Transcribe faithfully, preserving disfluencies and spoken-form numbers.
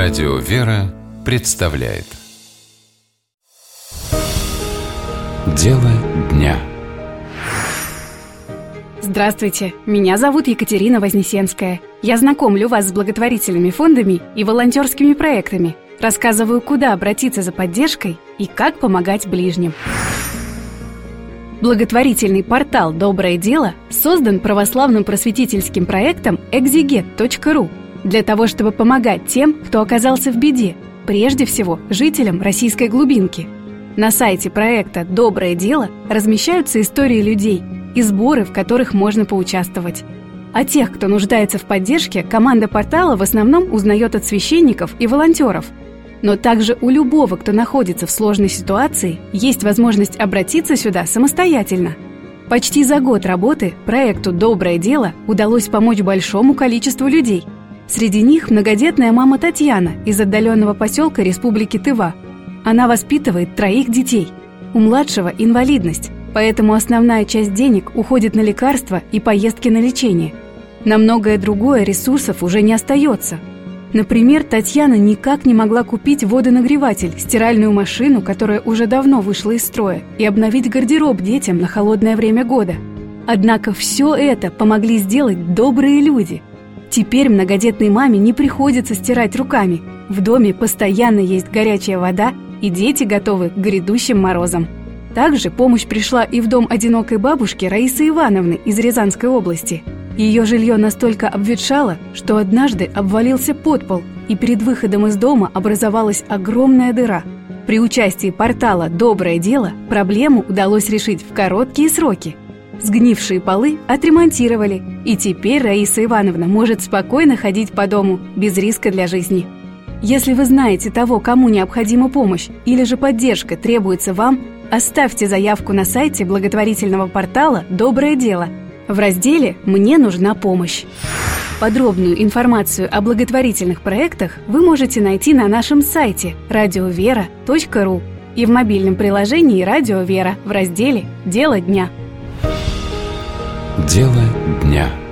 Радио «Вера» представляет Дело дня. Здравствуйте, меня зовут Екатерина Вознесенская. Я знакомлю вас с благотворительными фондами и волонтерскими проектами. Рассказываю, куда обратиться за поддержкой и как помогать ближним. Благотворительный портал «Доброе дело» создан православным просветительским проектом экзегет точка ру для того, чтобы помогать тем, кто оказался в беде, прежде всего жителям российской глубинки. На сайте проекта «Доброе дело» размещаются истории людей и сборы, в которых можно поучаствовать. О тех, кто нуждается в поддержке, команда портала в основном узнает от священников и волонтеров. Но также у любого, кто находится в сложной ситуации, есть возможность обратиться сюда самостоятельно. Почти за год работы проекту «Доброе дело» удалось помочь большому количеству людей. Среди них многодетная мама Татьяна из отдаленного поселка Республики Тыва. Она воспитывает троих детей. У младшего инвалидность, поэтому основная часть денег уходит на лекарства и поездки на лечение. На многое другое ресурсов уже не остается. Например, Татьяна никак не могла купить водонагреватель, стиральную машину, которая уже давно вышла из строя, и обновить гардероб детям на холодное время года. Однако все это помогли сделать добрые люди. Теперь многодетной маме не приходится стирать руками. В доме постоянно есть горячая вода, и дети готовы к грядущим морозам. Также помощь пришла и в дом одинокой бабушки Раисы Ивановны из Рязанской области. Ее жилье настолько обветшало, что однажды обвалился подпол, и перед выходом из дома образовалась огромная дыра. При участии портала «Доброе дело» проблему удалось решить в короткие сроки. Сгнившие полы отремонтировали, и теперь Раиса Ивановна может спокойно ходить по дому без риска для жизни. Если вы знаете того, кому необходима помощь или же поддержка требуется вам, оставьте заявку на сайте благотворительного портала «Доброе дело» в разделе «Мне нужна помощь». Подробную информацию о благотворительных проектах вы можете найти на нашем сайте радио вера точка ру и в мобильном приложении «Радио Вера» в разделе «Дело дня». Дело дня.